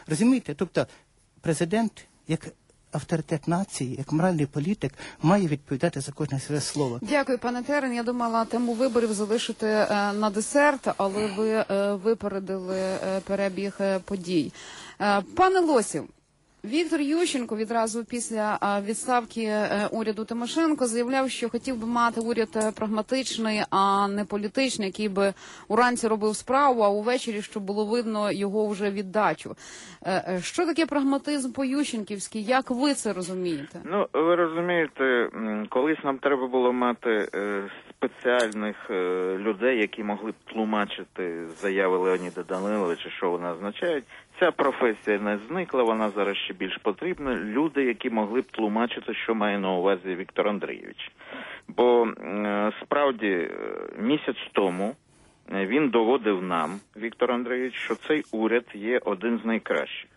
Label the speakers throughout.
Speaker 1: Розумієте? Тобто президент, як авторитет нації, як моральний політик, має відповідати за кожне своє слово.
Speaker 2: Дякую, пане Терен. Я думала тему виборів залишити на десерт, але ви випередили перебіг подій. Пане Лосів, Віктор Ющенко відразу після відставки уряду Тимошенко заявляв, що хотів би мати уряд прагматичний, а не політичний, який би уранці робив справу, а увечері, щоб було видно його вже віддачу. Що таке прагматизм по-ющенківськи? Як ви це розумієте?
Speaker 3: Ну, ви розумієте, колись нам треба було мати спеціальних людей, які могли б тлумачити заяви Леоніда Даниловича, що вони означають. Ця професія не зникла, вона зараз ще більш потрібна. Люди, які могли б тлумачити, що має на увазі Віктор Андрійович. Бо справді місяць тому він доводив нам, Віктор Андрійович, що цей уряд є один з найкращих.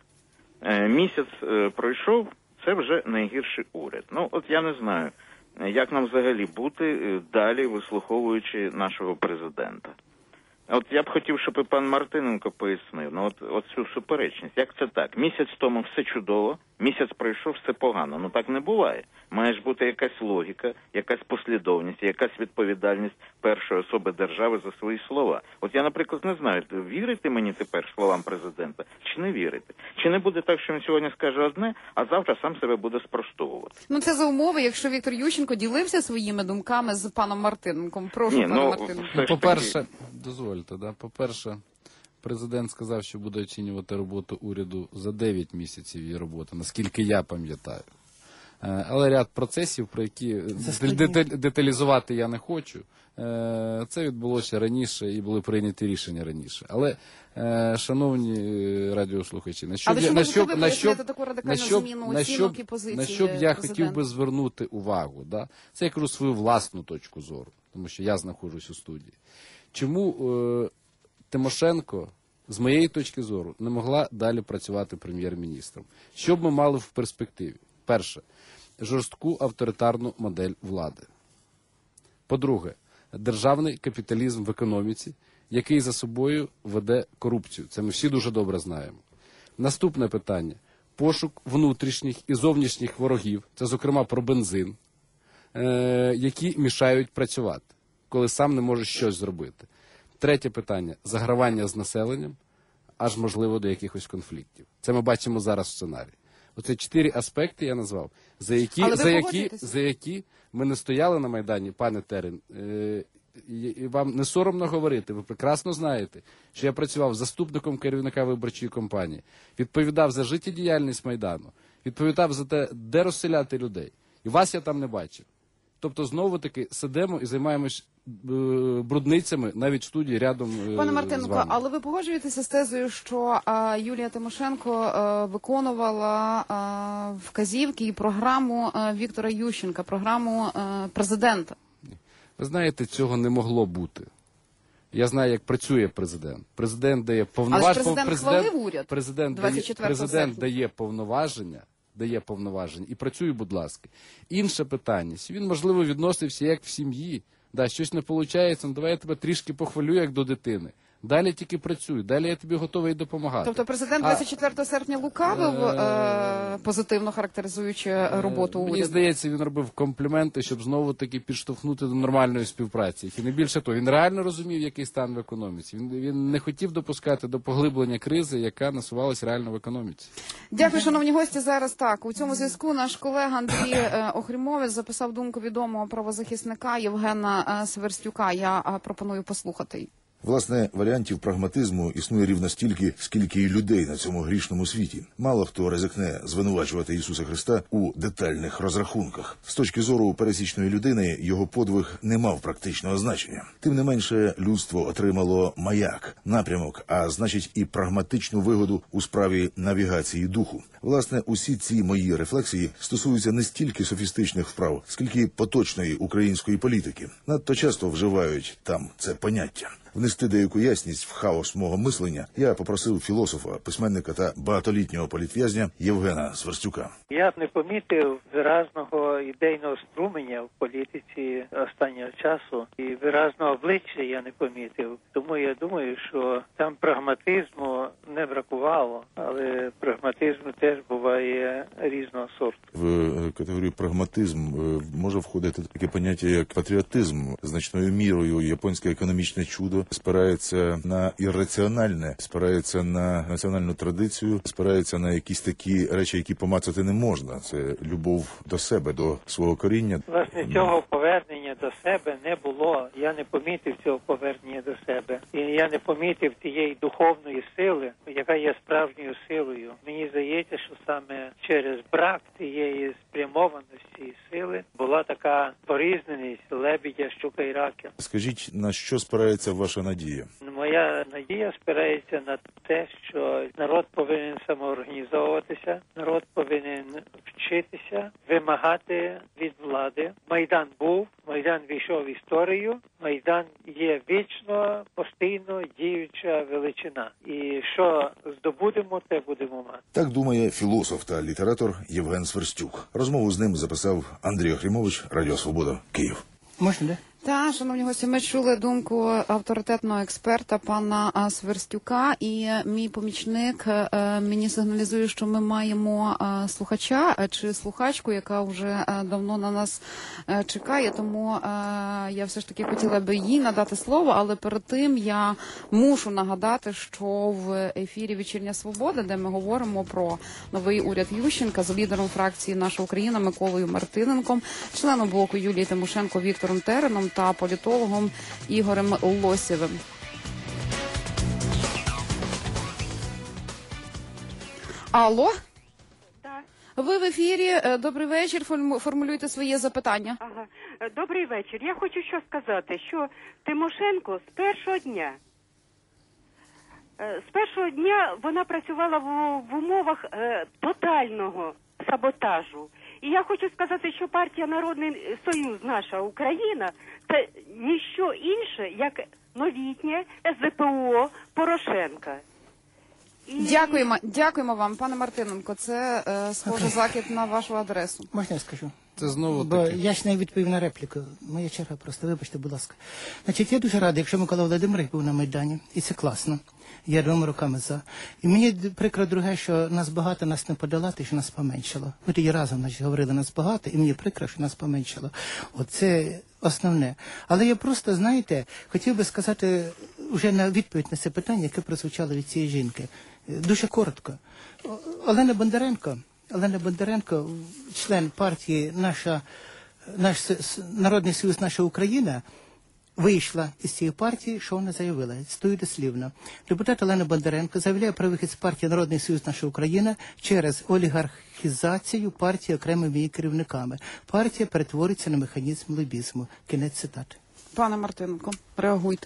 Speaker 3: Місяць пройшов, це вже найгірший уряд. Ну, от я не знаю, як нам взагалі бути далі, вислуховуючи нашого президента. От я б хотів, щоб і пан Мартиненко пояснив, ну от цю суперечність. Як це так? Місяць тому все чудово, місяць пройшов, все погано. Ну так не буває. Має ж бути якась логіка, якась послідовність, якась відповідальність першої особи держави за свої слова. От я, наприклад, не знаю, вірите мені тепер словам президента, чи не вірите? Чи не буде так, що він сьогодні скаже одне, а завтра сам себе буде спростовувати?
Speaker 2: Ну це за умови, якщо Віктор Ющенко ділився своїми думками з паном Мартиненком. Прошу, пане Мартиненко.
Speaker 4: По-перше, дозвольте, по-перше, президент сказав, що буде оцінювати роботу уряду за 9 місяців її роботи, наскільки я пам'ятаю. Але ряд процесів, про які деталізувати я не хочу, це відбулося раніше і були прийняті рішення раніше. Але, шановні радіослухачі, на що б я хотів би звернути увагу? Да? Це я кажу свою власну точку зору, тому що я знаходжусь у студії. Чому Тимошенко, з моєї точки зору, не могла далі працювати прем'єр-міністром? Що б ми мали в перспективі? Перше, жорстку авторитарну модель влади. По-друге, державний капіталізм в економіці, який за собою веде корупцію. Це ми всі дуже добре знаємо. Наступне питання. Пошук внутрішніх і зовнішніх ворогів, це, зокрема, про бензин, які мішають працювати, коли сам не може щось зробити. Третє питання – загравання з населенням, аж, можливо, до якихось конфліктів. Це ми бачимо зараз в сценарії. Оце 4 аспекти я назвав, за які ми не стояли на Майдані, пане Терен. І вам не соромно говорити, ви прекрасно знаєте, що я працював заступником керівника виборчої кампанії, відповідав за життєдіяльність Майдану, відповідав за те, де розселяти людей. І вас я там не бачив. Тобто, знову-таки, сидимо і займаємось брудницями навіть в студії рядом з вами.
Speaker 2: Пане Мартиненко, але ви погоджуєтеся з тезою, що Юлія Тимошенко виконувала вказівки і програму Віктора Ющенка, програму президента?
Speaker 4: Ви знаєте, цього не могло бути. Я знаю, як працює президент. Президент дає повноваження. Президент дає повноваження і працює, будь ласка. Інше питання. Він, можливо, відносився як в сім'ї. Да, щось не виходить, ну давай я тебе трішки похвалю, як до дитини. Далі тільки працюй, далі я тобі готовий допомагати.
Speaker 2: Тобто президент 24 серпня лукавив, позитивно характеризуючи роботу уряду?
Speaker 4: Мені здається, він робив компліменти, щоб знову-таки підштовхнути до нормальної співпраці. І не більше того, він реально розумів, який стан в економіці. Він не хотів допускати до поглиблення кризи, яка насувалась реально в економіці.
Speaker 2: Дякую, шановні гості. Зараз так. У цьому зв'язку наш колега Андрій Охрімовець записав думку відомого правозахисника Євгена Сверстюка. Я пропоную послухати її.
Speaker 5: Власне, варіантів прагматизму існує рівно стільки, скільки і людей на цьому грішному світі. Мало хто ризикне звинувачувати Ісуса Христа у детальних розрахунках. З точки зору пересічної людини, його подвиг не мав практичного значення. Тим не менше, людство отримало маяк, напрямок, а значить і прагматичну вигоду у справі навігації духу. Власне, усі ці мої рефлексії стосуються не стільки софістичних вправ, скільки поточної української політики. Надто часто вживають там це поняття. внести деяку ясність в хаос мого мислення, я попросив філософа, письменника та багатолітнього політв'язня Євгена Сверстюка.
Speaker 6: Я б не помітив виразного ідейного струменя в політиці останнього часу, і виразного обличчя я не помітив. Тому я думаю, що там прагматизму не бракувало, але прагматизм теж буває різного сорту.
Speaker 5: В категорію прагматизм може входити таке поняття, як патріотизм. Значною мірою японське економічне чудо спирається на ірраціональне, спирається на національну традицію, спирається на якісь такі речі, які помацати не можна. Це любов до себе, до свого коріння.
Speaker 6: Власне, цього повернення до себе не було. Я не помітив цього повернення до себе. І я не помітив тієї духовної сили, яка є справжньою силою. Мені здається, що саме через брак цієї спрямованості і сили була така порізненість лебедя, щука і раки.
Speaker 5: Скажіть, на що спирається ваша надія?
Speaker 6: Моя надія спирається на те, що народ повинен самоорганізовуватися, народ повинен вчитися, вимагати від влади. Майдан був, Майдан війшов в історію, Майдан є вічно, постійно діюча величина. І що здобудемо, те будемо мати.
Speaker 5: Так думає філософ та літератор Євген Сверстюк. Розмову з ним записав Андрій Охрімович, Радіо Свобода, Київ.
Speaker 1: Можна, да?
Speaker 2: Та, шановні гості, ми чули думку авторитетного експерта пана Сверстюка, і мій помічник мені сигналізує, що ми маємо слухача чи слухачку, яка вже давно на нас чекає, тому я все ж таки хотіла би їй надати слово, але перед тим я мушу нагадати, що в ефірі «Вечірня Свобода», де ми говоримо про новий уряд Ющенка з лідером фракції «Наша Україна» Миколою Мартиненком, членом блоку Юлії Тимошенко Віктором Тереном та політологом Ігорем Лосєвим. Алло?
Speaker 7: Да.
Speaker 2: Ви в ефірі. Добрий вечір. Формулюйте своє запитання.
Speaker 7: Ага. Добрий вечір. Я хочу що сказати, що Тимошенко з першого дня вона працювала в умовах тотального саботажу. І я хочу сказати, що партія «Народний Союз», наша Україна, це ніщо інше, як новітнє СЗПО Порошенка.
Speaker 2: Дякуємо вам, пане Мартиненко. Це схоже закид на вашу адресу.
Speaker 1: Можна я скажу?
Speaker 4: Це знову
Speaker 1: Бо
Speaker 4: таки.
Speaker 1: я ж не відповів на репліку. Моя черга просто, вибачте, будь ласка. Значить, я дуже радий, якщо Микола Володимирович був на Майдані, і це класно. Я двома руками за. І мені прикро друге, що нас багато, нас не подолати, що нас поменшало. Ви тоді разом говорили, нас багато, і мені прикро, що нас поменшало. Оце основне. Але я просто, знаєте, хотів би сказати вже на відповідь на це питання, яке прозвучало від цієї жінки. Дуже коротко. Олена Бондаренко, член партії наш Народний Союз, наша Україна, вийшла із цієї партії, що вона заявила. Стою дослівно. Депутат Олена Бондаренко заявляє про вихід з партії Народний Союз, наша Україна через олігархізацію партії окремими її керівниками. Партія перетвориться на механізм лобізму. Кінець цитати.
Speaker 2: Пане Мартиненко, реагуйте.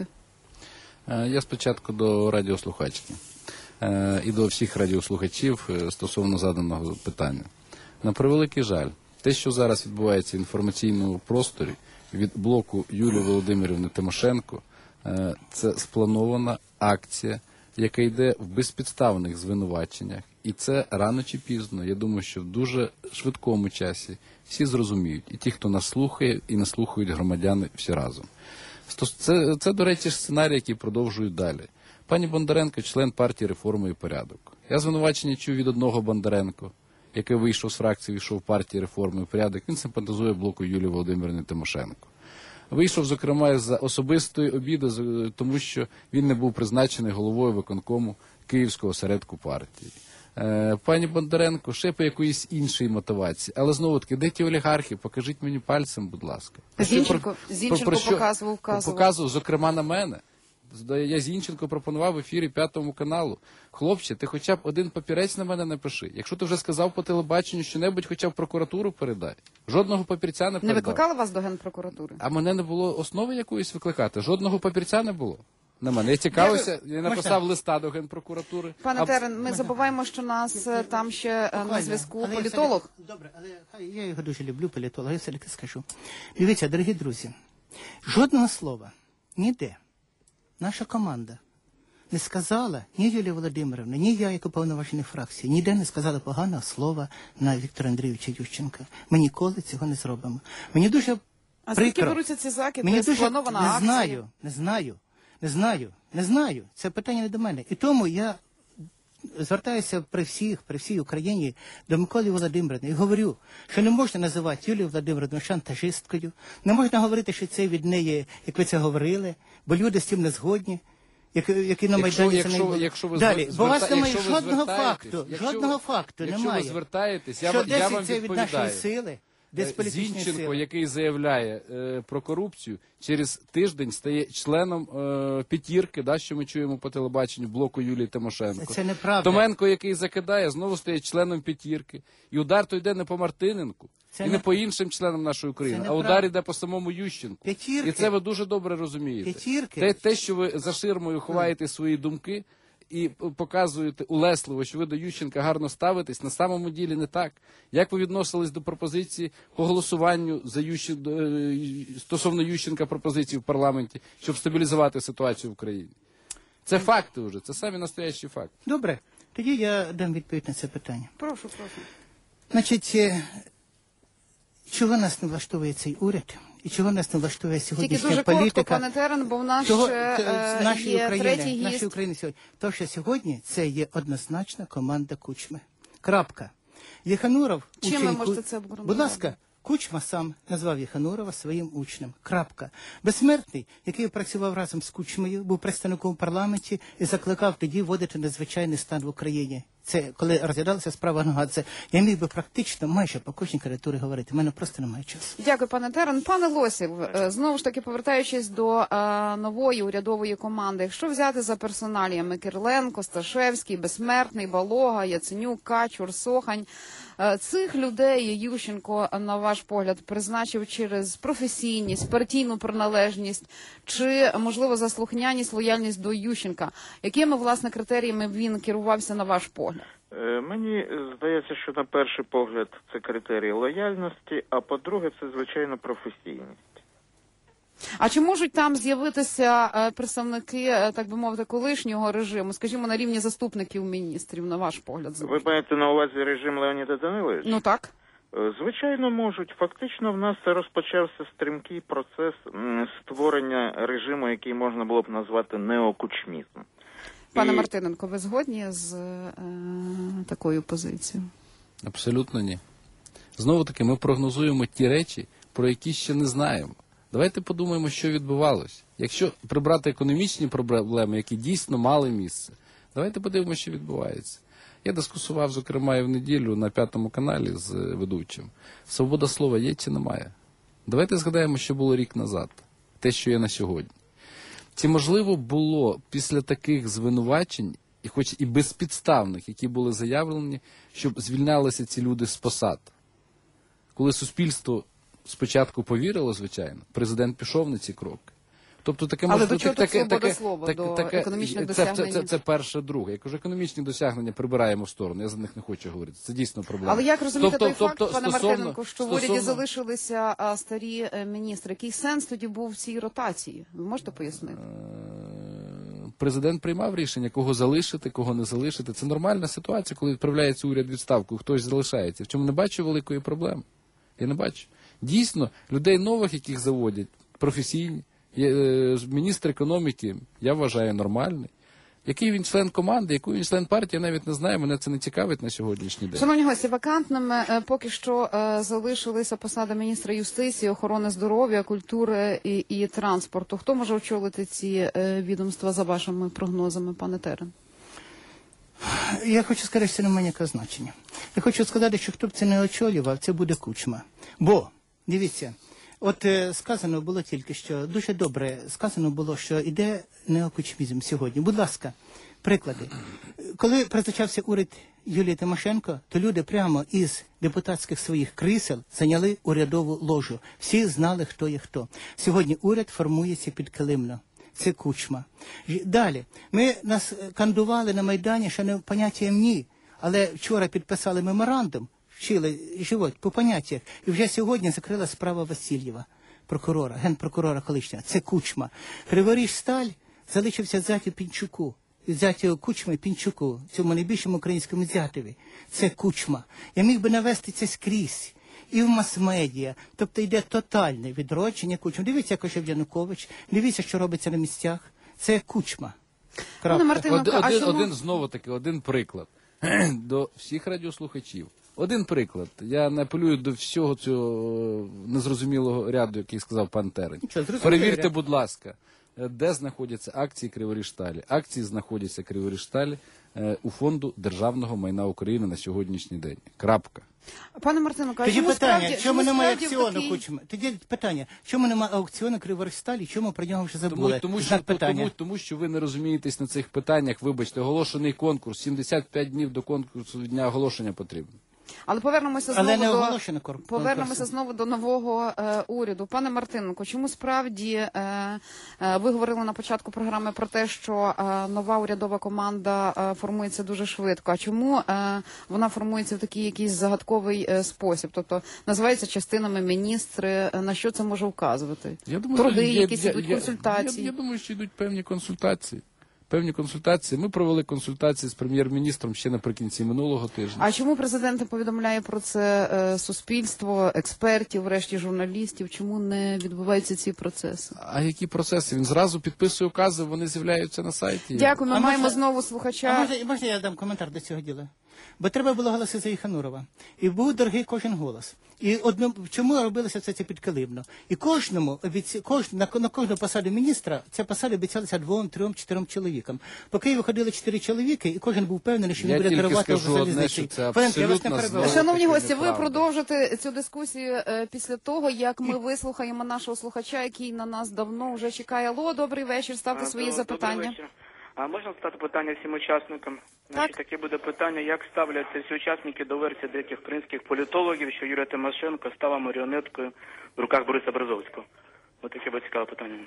Speaker 4: Я спочатку до радіослухачки і до всіх радіослухачів стосовно заданого питання. На превеликий жаль, те, що зараз відбувається в інформаційному просторі від блоку Юлії Володимирівни Тимошенко, це спланована акція, яка йде в безпідставних звинуваченнях. І це рано чи пізно, я думаю, що в дуже швидкому часі всі зрозуміють. І ті, хто нас слухає, і нас слухають громадяни всі разом. Це, до речі, сценарій, який продовжують далі. Пані Бондаренко – член партії «Реформа і порядок». Я звинувачення чув від одного Бондаренко, який вийшов з фракції, вийшов в партії «Реформа і порядок». Він симпатизує блоку Юлії Володимирівни Тимошенко. Вийшов, зокрема, з особистої обіди, тому що він не був призначений головою виконкому Київського осередку партії. Пані Бондаренко ще по якоїсь іншій мотивації. Але знову-таки, де ті олігархи? Покажіть мені пальцем, будь ласка.
Speaker 2: Зінченко показував.
Speaker 4: Показував, зокрема, на мене. Я Зінченко пропонував в ефірі 5 каналу. Хлопче, ти хоча б один папірець на мене напиши. Якщо ти вже сказав по телебаченню що-небудь, хоча б в прокуратуру передай. Жодного папірця не передав.
Speaker 2: Не викликали вас до Генпрокуратури?
Speaker 4: А мене не було основи якоїсь викликати. Жодного папірця не було. На мене. Я цікавився, я написав листа до Генпрокуратури.
Speaker 2: Пане Терен, ми забуваємо, що нас там ще на зв'язку політолог.
Speaker 1: Добре, але я його дуже люблю, політолог, я все-таки скажу. Дивіться, дорогі друзі, жодного слова, ніде, наша команда не сказала, ні Юлія Володимирівна, ні я, як уповноважений фракції, ніде не сказали поганого слова на Віктора Андрійовича Ющенка. Ми ніколи цього не зробимо. Мені дуже
Speaker 2: А звідки
Speaker 1: прикро.
Speaker 2: беруться ці закиди?
Speaker 1: Мені дуже
Speaker 2: Спланована акція?
Speaker 1: Не знаю. Це питання не до мене. І тому я звертаюся при всій Україні до Миколи Володимирівни і говорю, що не можна називати Юлію Володимирівну шантажисткою, не можна говорити, що це від неї, як ви це говорили, бо люди з цим не згодні, які на Майдані це не було. Далі, бо у вас немає жодного факту
Speaker 4: Якщо
Speaker 1: немає.
Speaker 4: ви звертаєтесь,
Speaker 1: Що
Speaker 4: я вам
Speaker 1: 10 це від нашої
Speaker 4: відповідаю.
Speaker 1: сили, десь політичної
Speaker 4: Зінченко,
Speaker 1: сили.
Speaker 4: який заявляє про корупцію, через тиждень стає членом п'ятірки, да, що ми чуємо по телебаченню, блоку Юлії Тимошенко.
Speaker 1: Це неправда.
Speaker 4: Томенко, який закидає, знову стає членом п'ятірки. І удар то йде не по Мартиненку,
Speaker 1: Це
Speaker 4: і не по іншим членам нашої України, а удар йде по самому Ющенку.
Speaker 1: П'ятірки.
Speaker 4: І це ви дуже добре розумієте.
Speaker 1: П'ятірки.
Speaker 4: Те, що ви за ширмою ховаєте свої думки, і показуєте улесливо, що ви до Ющенка гарно ставитесь, на самому ділі не так. Як ви відносились до пропозиції по голосуванню за стосовно Ющенка пропозиції в парламенті, щоб стабілізувати ситуацію в країні? Це факти вже, це самі настоящі факти.
Speaker 1: Добре, тоді я дам відповідь на це питання.
Speaker 2: Прошу.
Speaker 1: Значить, чого нас не влаштовує цей уряд? І чого нас не влаштовує
Speaker 2: Тільки
Speaker 1: сьогоднішня
Speaker 2: дуже
Speaker 1: політика?
Speaker 2: коротко, пане Терен, бо в нас
Speaker 1: Того-
Speaker 2: ще
Speaker 1: це нашої
Speaker 2: є
Speaker 1: України,
Speaker 2: третій гість.
Speaker 1: нашої України сьогодні. То, що сьогодні це є однозначна команда Кучми. Крапка. Єхануров...
Speaker 2: Чим ви можете це обґрунтувати?
Speaker 1: Будь ласка, Кучма сам назвав Єханурова своїм учнем. Крапка. Безсмертний, який працював разом з Кучмою, був представником в парламенті і закликав тоді вводити надзвичайний стан в Україні. Це коли розглядалася справа Нгадзе. Я міг би практично майже по кожній кандидатурі говорити. У мене просто немає часу.
Speaker 2: Дякую, пане Терен. Пане Лосів, знову ж таки, повертаючись до нової урядової команди, якщо взяти за персоналіями Кириленко, Сташевський, Безсмертний, Балога, Яценюк, Качур, Сохань, цих людей Ющенко, на ваш погляд, призначив через професійність, партійну приналежність чи, можливо, заслухняність, лояльність до Ющенка? Якими, власне, критеріями він керувався, на ваш погляд?
Speaker 3: Мені здається, що на перший погляд це критерії лояльності, а по-друге, це, звичайно, професійність.
Speaker 2: А чи можуть там з'явитися представники, так би мовити, колишнього режиму, скажімо, на рівні заступників міністрів, на ваш погляд?
Speaker 3: Ви маєте на увазі режим Леоніда Даниловича?
Speaker 2: Ну так.
Speaker 3: Звичайно, можуть. Фактично, в нас розпочався стрімкий процес створення режиму, який можна було б назвати неокучмізм.
Speaker 2: Пане Мартиненко, ви згодні з такою позицією?
Speaker 4: Абсолютно ні. Знову-таки, ми прогнозуємо ті речі, про які ще не знаємо. Давайте подумаємо, що відбувалося. Якщо прибрати економічні проблеми, які дійсно мали місце, давайте подивимося, що відбувається. Я дискусував, зокрема, і в неділю на 5-му каналі з ведучим. Свобода слова є чи немає? Давайте згадаємо, що було рік назад, те, що є на сьогодні. Чи можливо було після таких звинувачень, і хоч і безпідставних, які були заявлені, щоб звільнялися ці люди з посад? Коли суспільство спочатку повірило, звичайно, президент пішов на ці кроки. Тобто таке
Speaker 2: Але до чого тут свобода слова, до економічних досягнень?
Speaker 4: Це перше, друге. Я кажу, економічні досягнення прибираємо в сторону, я за них не хочу говорити. Це дійсно проблема.
Speaker 2: Але як розуміти той факт, пане Мартиненко, що в уряді
Speaker 4: стосовно...
Speaker 2: залишилися старі міністри? Який сенс тоді був в цій ротації? Ви можете пояснити?
Speaker 4: Президент приймав рішення, кого залишити, кого не залишити. Це нормальна ситуація, коли відправляється уряд у відставку, хтось залишається. В чому не бачу великої проблеми? Я не бачу. Дійсно, людей нових, яких заводять, професійні, міністр економіки, я вважаю, нормальний. Який він член команди, який він член партії, я навіть не знаю, мене це не цікавить на сьогоднішній день.
Speaker 2: Шановні гості, вакантними поки що залишилися посади міністра юстиції, охорони здоров'я, культури і транспорту. Хто може очолити ці відомства за вашими прогнозами, пане Терен?
Speaker 1: Я хочу сказати, що це не має ніякого значення. Я хочу сказати, що хто б це не очолював, це буде Кучма. Бо, дивіться, от сказано було тільки що, дуже добре сказано було, що іде неокучмізм сьогодні. Будь ласка, приклади. Коли призначався уряд Юлії Тимошенко, то люди прямо із депутатських своїх крісел зайняли урядову ложу. Всі знали, хто є хто. Сьогодні уряд формується підкилимно. Це Кучма. Далі. Нас кандували на Майдані, що не поняттям ні. Але вчора підписали меморандум, вчили живуть по поняттях. І вже сьогодні закрила справа Васильєва, прокурора, генпрокурора колишнього. Це Кучма. Криворіжсталь залишився зятю Пінчуку. Зятю Кучми Пінчуку, цьому найбільшому українському зятеві. Це Кучма. Я міг би навести це скрізь. І в мас-медіа. Тобто йде тотальне відродження Кучми. Дивіться, як ожив Янукович, дивіться, що робиться на місцях. Це Кучма.
Speaker 2: Пане Мартиненко, а чому...
Speaker 4: Один знову-таки, один приклад до всіх радіослухачів. Один приклад. Я не апелюю до всього цього незрозумілого ряду, який сказав пан Терень. Перевірте, будь ласка, де знаходяться акції Криворіжсталі. Акції знаходяться Криворіжсталі у Фонду державного майна України на сьогоднішній день. Крапка.
Speaker 2: Пане Мартиненко, а
Speaker 1: тоді
Speaker 2: чому
Speaker 1: питання,
Speaker 2: справді...
Speaker 1: чому немає
Speaker 2: справді
Speaker 1: аукціону
Speaker 2: такий...
Speaker 1: Кучми? Тоді питання, чому немає аукціону Криворіжсталі, чому про нього вже забули?
Speaker 4: Тому що ви не розумієтесь на цих питаннях. Вибачте, оголошений конкурс, 75 днів до конкурсу, дня оголошення потрібно.
Speaker 2: Але повернемося знову до нового уряду. Пане Мартиненко, чому справді ви говорили на початку програми про те, що нова урядова команда формується дуже швидко? А чому вона формується в такий якийсь загадковий спосіб? Тобто називається частинами міністри. На що це може вказувати? Труди, якісь ідуть консультації?
Speaker 4: Я думаю, що йдуть певні консультації. Ми провели консультації з прем'єр-міністром ще наприкінці минулого тижня.
Speaker 2: А чому президент не повідомляє про це суспільство, експертів, врешті журналістів? Чому не відбуваються ці процеси?
Speaker 4: А які процеси? Він зразу підписує укази, вони з'являються на сайті.
Speaker 2: Дякую, ми маємо знову слухача.
Speaker 1: Можна я дам коментар до цього діла? Бо треба було голоси за Єханурова. І був дорогий кожен голос. І чому робилося все це підкилимно? І на кожну посаду міністра ця посада обіцялася 2, 3, 4 чоловікам. По Києву ходили 4 чоловіки, і кожен був впевнений, що він буде дарувати в залізниці.
Speaker 2: Шановні гості, ви продовжите цю дискусію після того, як ми вислухаємо нашого слухача, який на нас давно вже чекає. Алло, добрий вечір, ставте свої запитання.
Speaker 8: А можна ставити питання всім учасникам? Значить, таке буде питання, як ставляться всі учасники до версії деяких українських політологів, що Юлія Тимошенко стала маріонеткою в руках Бориса Березовського? Ось таке буде цікаве питання.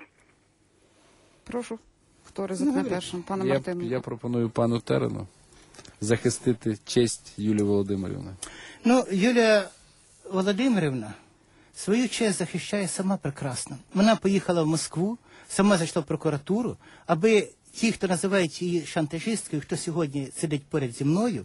Speaker 2: Прошу, хто ризикне першим? Пане Мартиненко.
Speaker 4: Я пропоную пану Терену захистити честь Юлії Володимирівни.
Speaker 1: Юлія Володимирівна свою честь захищає сама прекрасно. Вона поїхала в Москву, сама зайшла в прокуратуру, аби ті, хто називають її шантажисткою, хто сьогодні сидить поряд зі мною,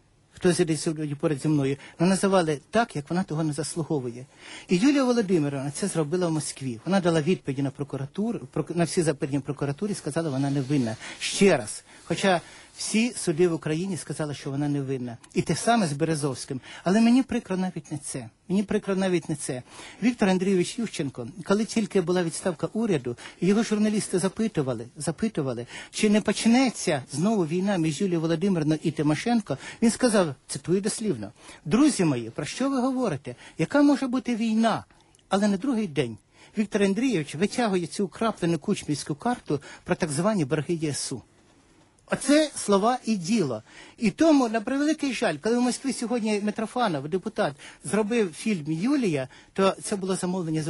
Speaker 1: називали так, як вона того не заслуговує. І Юлія Володимирівна це зробила в Москві. Вона дала відповіді на прокуратуру, на всі запитання прокуратурі, сказала, вона невинна. Ще раз. Хоча всі суди в Україні сказали, що вона невинна. І те саме з Березовським. Але мені прикро навіть не це. Віктор Андрійович Ющенко, коли тільки була відставка уряду, його журналісти запитували, чи не почнеться знову війна між Юлією Володимирівною і Тимошенко, він сказав, цитую дослівно, «Друзі мої, про що ви говорите? Яка може бути війна?» Але на другий день Віктор Андрійович витягує цю краплену кучмівську карту про так звані борги ЄСУ. Оце слова і діло. І тому, на превеликий жаль, коли в Москві сьогодні Митрофанов, депутат, зробив фільм «Юлія», то це було замовлення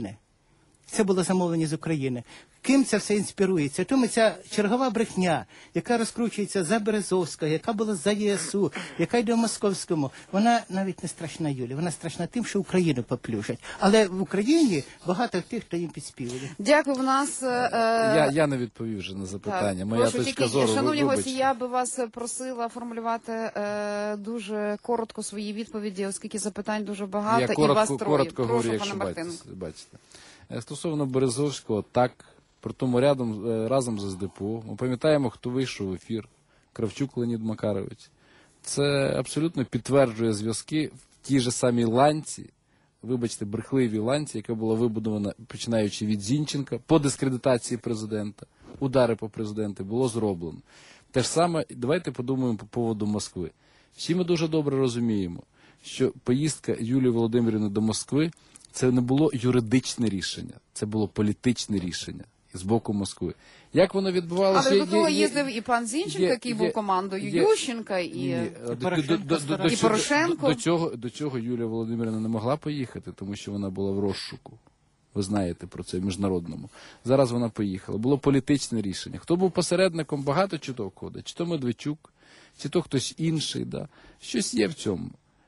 Speaker 1: з України. Ким це все інспірується? Тому ця чергова брехня, яка розкручується за Березовського, яка була за ЄСУ, яка йде в Московському, вона навіть не страшна Юлі, вона страшна тим, що Україну поплюжать. Але в Україні багато тих, хто їм підспівує.
Speaker 2: Дякую, в нас...
Speaker 4: Я не відповів вже на запитання. Моя точка зору,
Speaker 2: шановні гості, я би вас просила формулювати дуже коротко свої відповіді, оскільки запитань дуже багато, і вас троє.
Speaker 4: Коротко говорю, якщо бачите. Стосовно Березовського, так, при тому разом з СДПУ. Ми пам'ятаємо, хто вийшов в ефір. Кравчук Леонід Макарович. Це абсолютно підтверджує зв'язки в тій же самій ланці, вибачте, брехливій ланці, яка була вибудована, починаючи від Зінченка, по дискредитації президента. Удари по президенту було зроблено. Те ж саме, давайте подумаємо по поводу Москви. Всі ми дуже добре розуміємо, що поїздка Юлії Володимирівни до Москви це не було юридичне рішення, це було політичне рішення з боку Москви. Як воно відбувалося?
Speaker 2: Але до того їздив і пан Зінченко, який був командою Ющенка, і Порошенко.
Speaker 4: До цього Юлія Володимирівна не могла поїхати, тому що вона була в розшуку. Ви знаєте про це, в міжнародному. Зараз вона поїхала. Було політичне рішення. Хто був посередником, багато чуток ходить. Чи то Медведчук, чи то хтось інший. Да. Щось є в цьому.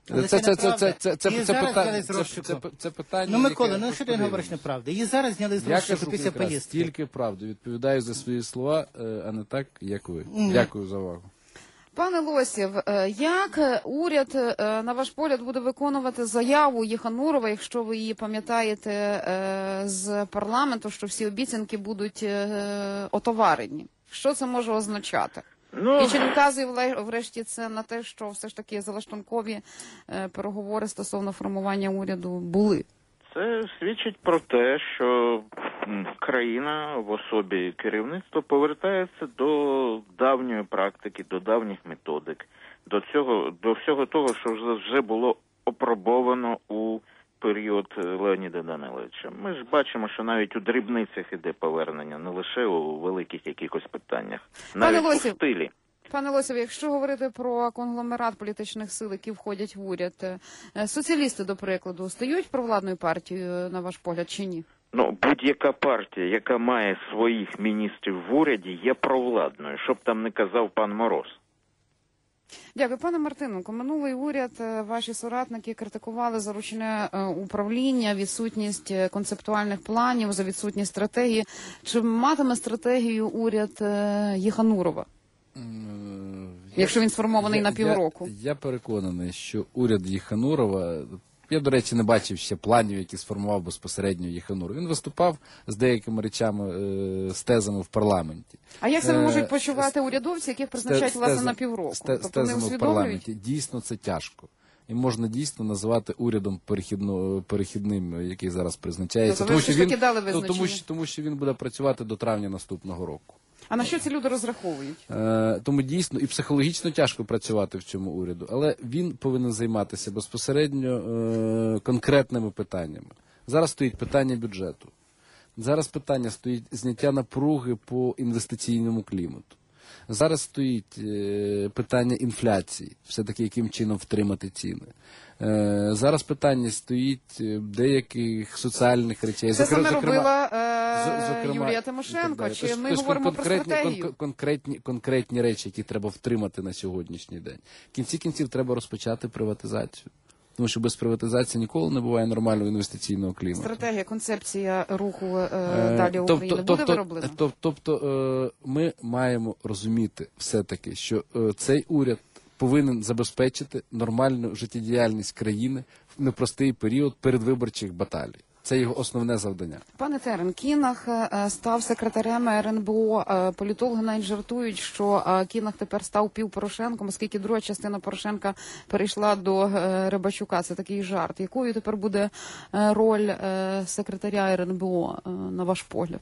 Speaker 1: Але це неправда. Її зараз зняли з розшуку.
Speaker 4: Це питання.
Speaker 1: Ну, Микола,
Speaker 4: яке
Speaker 1: ну що ти
Speaker 4: подивимось.
Speaker 1: говориш неправду? Її зараз зняли з
Speaker 4: Я
Speaker 1: розшуку
Speaker 4: кажу
Speaker 1: після
Speaker 4: якраз
Speaker 1: поїздки.
Speaker 4: тільки правду. Відповідаю за свої слова, а не так, як ви. Дякую за увагу.
Speaker 2: Пане Лосів, як уряд, на ваш погляд, буде виконувати заяву Єханурова, якщо ви її пам'ятаєте з парламенту, що всі обіцянки будуть отоварені? Що це може означати? І чи не вказує врешті це на те, що все ж таки залаштункові переговори стосовно формування уряду були?
Speaker 3: Це свідчить про те, що країна в особі керівництва повертається до давньої практики, до давніх методик, до всього того, що вже було опробовано у період Леоніда Даниловича. Ми ж бачимо, що навіть у дрібницях іде повернення, не лише у великих якихось питаннях, навіть у стилі.
Speaker 2: Пане Лосів, якщо говорити про конгломерат політичних сил, які входять в уряд, соціалісти, до прикладу, стають провладною партією, на ваш погляд, чи ні?
Speaker 3: Ну, будь-яка партія, яка має своїх міністрів в уряді, є провладною, щоб там не казав пан Мороз.
Speaker 2: Дякую. Пане Мартиненко, минулий уряд, ваші соратники критикували за ручне управління, відсутність концептуальних планів, за відсутність стратегії. Чи матиме стратегію уряд Єханурова? Якщо він сформований на півроку.
Speaker 4: Я переконаний, що уряд Єханурова, я, до речі, не бачив ще планів, які сформував безпосередньо Єхануров. Він виступав з деякими речами, з тезами в парламенті.
Speaker 2: А як себе можуть почувати урядовці, яких призначають, власне, на півроку?
Speaker 4: З тезами в парламенті. Дійсно, це тяжко. І можна дійсно називати урядом перехідним, який зараз призначається. Тому що він буде працювати до травня наступного року.
Speaker 2: А на що ці люди розраховують?
Speaker 4: Тому дійсно і психологічно тяжко працювати в цьому уряду, але він повинен займатися безпосередньо конкретними питаннями. Зараз стоїть питання бюджету. Зараз питання стоїть зняття напруги по інвестиційному клімату. Зараз стоїть питання інфляції, все-таки яким чином втримати ціни. Зараз питання стоїть деяких соціальних речей.
Speaker 2: Це саме робила Юлія Тимошенко, чи ми говоримо про стратегію?
Speaker 4: Конкретні речі, які треба втримати на сьогоднішній день. В кінці кінців треба розпочати приватизацію. Тому що без приватизації ніколи не буває нормального інвестиційного клімату.
Speaker 2: Стратегія, концепція руху далі України буде вироблена?
Speaker 4: Тобто ми маємо розуміти все-таки, що цей уряд повинен забезпечити нормальну життєдіяльність країни в непростий період передвиборчих баталій. Це його основне завдання.
Speaker 2: Пане Терен, Кінах став секретарем РНБО. Політологи навіть жартують, що Кінах тепер став півпорошенком, оскільки друга частина Порошенка перейшла до Рибачука. Це такий жарт. Якою тепер буде роль секретаря РНБО, на ваш погляд?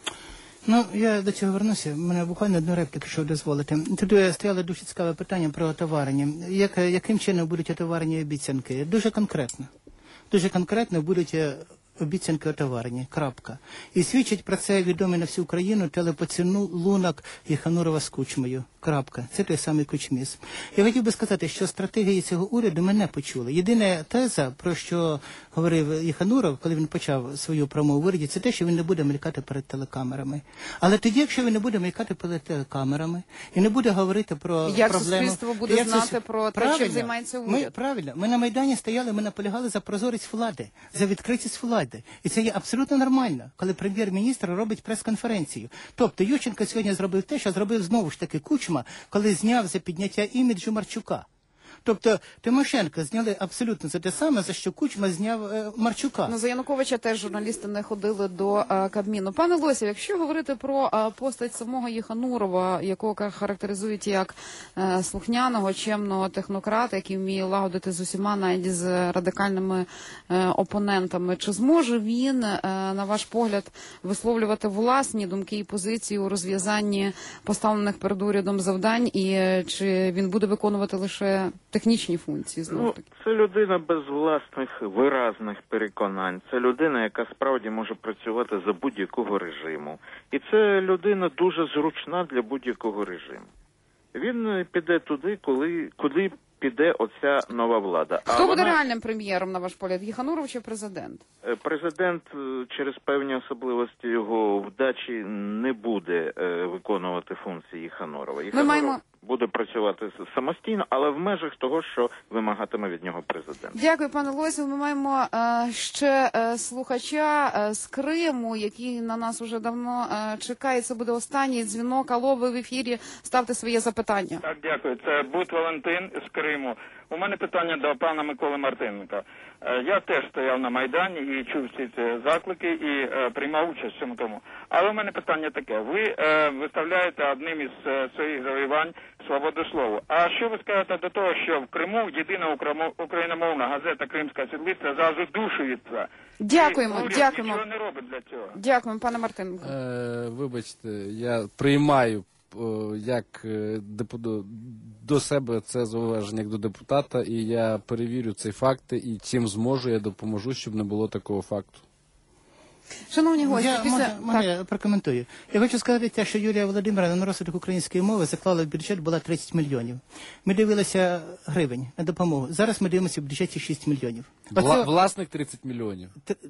Speaker 1: Ну, я до цього вернуся. У мене буквально одну репліку, якщо дозволите. Тут стояло дуже цікаве питання про отоварення. Яким чином будуть отоварені обіцянки? Дуже конкретно. Дуже конкретно будуть обіцянки отоварені. Крапка. І свідчить про це відомий на всю Україну телепоцілунок Єханурова з Кучмою. Крапка. Це той самий Кучміс. Я хотів би сказати, що стратегії цього уряду ми не почули. Єдина теза, про що говорив Єхануров, коли він почав свою промову в уряді, це те, що він не буде мелькати перед телекамерами. Але тоді, якщо він не буде мелькати перед телекамерами і не буде говорити про проблему...
Speaker 2: Як суспільство буде знати про те, чим займається уряд?
Speaker 1: Правильно. Ми на Майдані стояли, ми наполягали за прозорість влади, за відкритість влади. І це є абсолютно нормально, коли прем'єр-міністр робить прес-конференцію. Тобто Ющенко сьогодні зробив те, що зробив знову ж таки Кучма, коли зняв за підняття іміджу Марчука. Тобто Тимошенко зняли абсолютно за те саме, за що Кучма зняв Марчука.
Speaker 2: Ну, за Януковича теж журналісти не ходили до Кабміну. Пане Лосів, якщо говорити про постать самого Єханурова, якого характеризують як слухняного, чемного технократа, який вміє лагодити з усіма, навіть з радикальними опонентами, чи зможе він, на ваш погляд, висловлювати власні думки і позиції у розв'язанні поставлених перед урядом завдань, і чи він буде виконувати лише технічні функції, знову таки?
Speaker 3: Це людина без власних виразних переконань. Це людина, яка справді може працювати за будь-якого режиму. І це людина дуже зручна для будь-якого режиму. Він піде туди, куди піде оця нова влада.
Speaker 2: Хто буде реальним прем'єром, на ваш погляд, Єхануров чи президент?
Speaker 3: Президент через певні особливості його вдачі не буде виконувати функції Єханурова. Єхануров буде працювати самостійно, але в межах того, що вимагатиме від нього президент.
Speaker 2: Дякую, пане Лосів. Ми маємо ще слухача з Криму, який на нас уже давно чекає. Це буде останній дзвінок. Алло, ви в ефірі. Ставте своє запитання.
Speaker 9: Так, дякую. Це Бут Валентин з Криму. У мене питання до пана Миколи Мартиненка. Я теж стояв на Майдані і чув всі ці заклики і приймав участь в цьому тому. Але у мене питання таке. Ви виставляєте одним із своїх завоювань свободу слова. А що ви скажете до того, що в Криму єдина україномовна газета «Кримська світлиця» задушується?
Speaker 2: Дякуємо,
Speaker 9: уряд нічого не робить для цього.
Speaker 2: Дякуємо, пане Мартиненко.
Speaker 4: Вибачте, я приймаю як до себе це зауваження як до депутата, і я перевірю ці факти, і чим зможу, я допоможу, щоб не було такого факту.
Speaker 2: Шановні гості,
Speaker 1: я прокоментую. Я хочу сказати те, що Юлія Володимирівна на розвиток української мови заклала в бюджет, була 30 мільйонів. Ми дивилися гривень на допомогу. Зараз ми дивимося в бюджеті 6 мільйонів.
Speaker 4: Власник 30 мільйонів.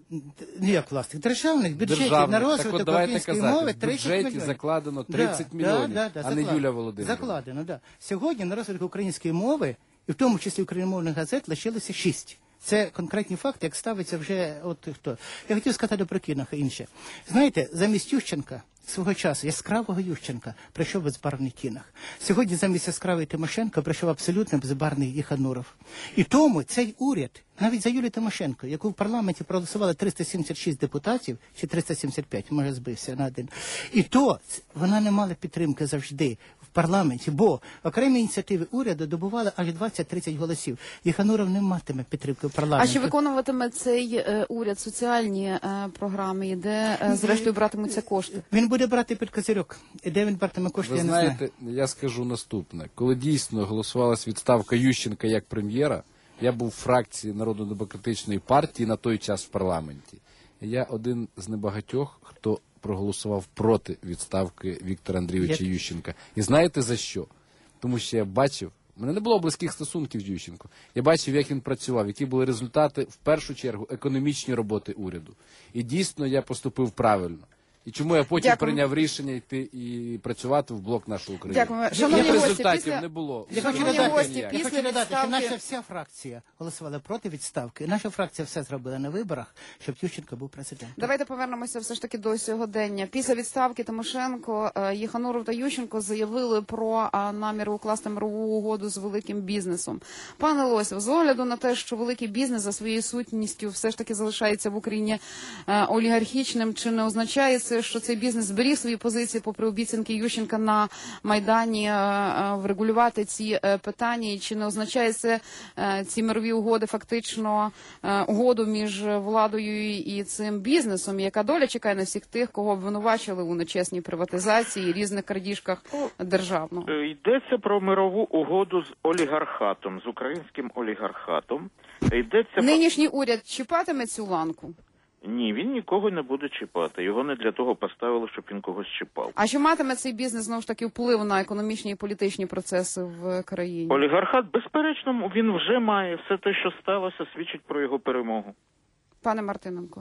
Speaker 1: Як власник? Державних бюджетів на розвиток української мови 30 мільйонів.
Speaker 4: В бюджеті закладено 30 мільйонів, а не Юлія Володимирівна.
Speaker 1: Закладено, так. Сьогодні на розвиток української мови, і в тому числі україномовних газет, лишилося 6. Це конкретні факти, як ставиться вже от хто. Я хотів сказати про Кінаха інше. Знаєте, замість Ющенка свого часу, яскравого Ющенка, прийшов безбарвний Кінах. Сьогодні замість яскравої Тимошенко прийшов абсолютно безбарвний Єхануров. І тому цей уряд, навіть за Юлію Тимошенко, яку в парламенті проголосували 376 депутатів, чи 375, може збився на один, і то вона не мала підтримки завжди в парламенті, бо окремі ініціативи уряду добували аж 20-30 голосів. Єхануров не матиме підтримки в парламенті.
Speaker 2: А чи виконуватиме цей уряд соціальні програми, і де, зрештою, братимуться кошти?
Speaker 1: Він буде брати під козирьок. І де він братиме кошти, я не знаю.
Speaker 4: Ви знаєте, я скажу наступне. Коли дійсно голосувалась відставка Ющенка як прем'єра, я був в фракції Народно-демократичної партії на той час в парламенті. Я один з небагатьох, хто проголосував проти відставки Віктора Андрійовича Ющенка. І знаєте за що? Тому що я бачив, у мене не було близьких стосунків з Ющенком. Я бачив, як він працював, які були результати, в першу чергу, економічні роботи уряду. І дійсно я поступив правильно. І чому я потім прийняв рішення йти і працювати в блок «Наша Україна».
Speaker 2: Дякую. Шановні
Speaker 4: результатів не було.
Speaker 1: Я хочу додати, що наша вся фракція голосувала проти відставки. Наша фракція все зробила на виборах, щоб Ющенко був президентом.
Speaker 2: Давайте повернемося все ж таки до сьогодення. Після відставки Тимошенко, Єхануров та Ющенко заявили про намір укласти мирову угоду з великим бізнесом. Пане Лосів, з огляду на те, що великий бізнес за своєю сутністю все ж таки залишається в Україні олігархічним, чи не означає це, що цей бізнес зберіг свої позиції попри обіцянки Ющенка на Майдані врегулювати ці питання, і чи не означає це ці мирові угоди фактично угоду між владою і цим бізнесом, яка доля чекає на всіх тих, кого обвинувачили у нечесній приватизації і різних крадіжках державного?
Speaker 3: Йдеться про мирову угоду з олігархатом, з українським олігархатом.
Speaker 2: Нинішній уряд чіпатиме цю ланку?
Speaker 3: Ні, він нікого не буде чіпати. Його не для того поставили, щоб він когось чіпав.
Speaker 2: А чи матиме цей бізнес, знову ж таки, вплив на економічні і політичні процеси в країні?
Speaker 3: Олігархат, безперечно, він вже має. Все те, що сталося, свідчить про його перемогу.
Speaker 2: Пане Мартиненко.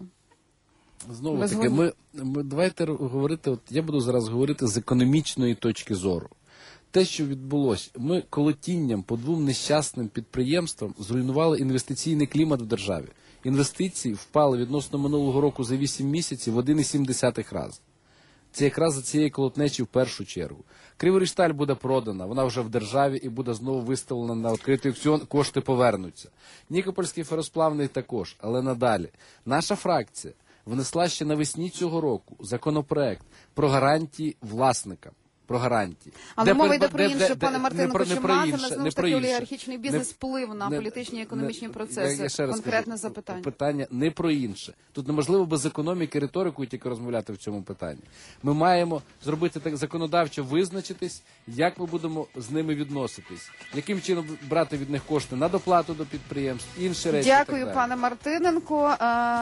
Speaker 4: Знову таки, ми давайте говорити, я буду зараз говорити з економічної точки зору. Те, що відбулося, ми колотінням по двом нещасним підприємствам зруйнували інвестиційний клімат в державі. Інвестиції впали відносно минулого року за 8 місяців в 1,7 рази. Це якраз за цієї колотнечі в першу чергу. Криворіжсталь буде продана, вона вже в державі і буде знову виставлена на відкритий аукціон, кошти повернуться. Нікопольський феросплавний також, але надалі. Наша фракція внесла ще навесні цього року законопроект про гарантії власникам. Про гарантії.
Speaker 2: Але мова йде про інше, пане Мартиненко, чи матиме, знову ж таки, олігархічний бізнес вплив на політичні і економічні процеси? Конкретне запитання.
Speaker 4: Питання не про інше. Тут неможливо без економіки, риторикою тільки розмовляти в цьому питанні. Ми маємо зробити так законодавчо визначитись, як ми будемо з ними відноситись, яким чином брати від них кошти на доплату до підприємств, інші речі.
Speaker 2: Дякую, пане Мартиненко.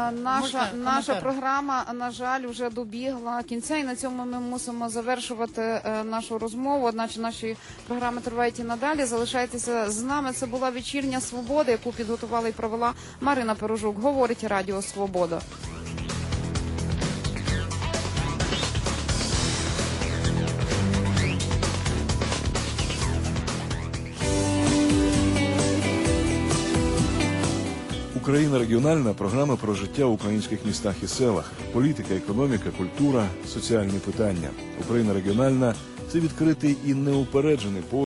Speaker 2: Наша програма, на жаль, вже добігла кінця, і на цьому ми мусимо завершувати нашу розмову, одначе наші програми тривають і надалі. Залишайтеся з нами. Це була «Вечірня Свобода», яку підготувала і провела Марина Перужук. Говорить Радіо Свобода.
Speaker 10: Україна регіональна програма про життя в українських містах і селах, політика, економіка, культура, соціальні питання. Україна регіональна – це відкритий і неупереджений погляд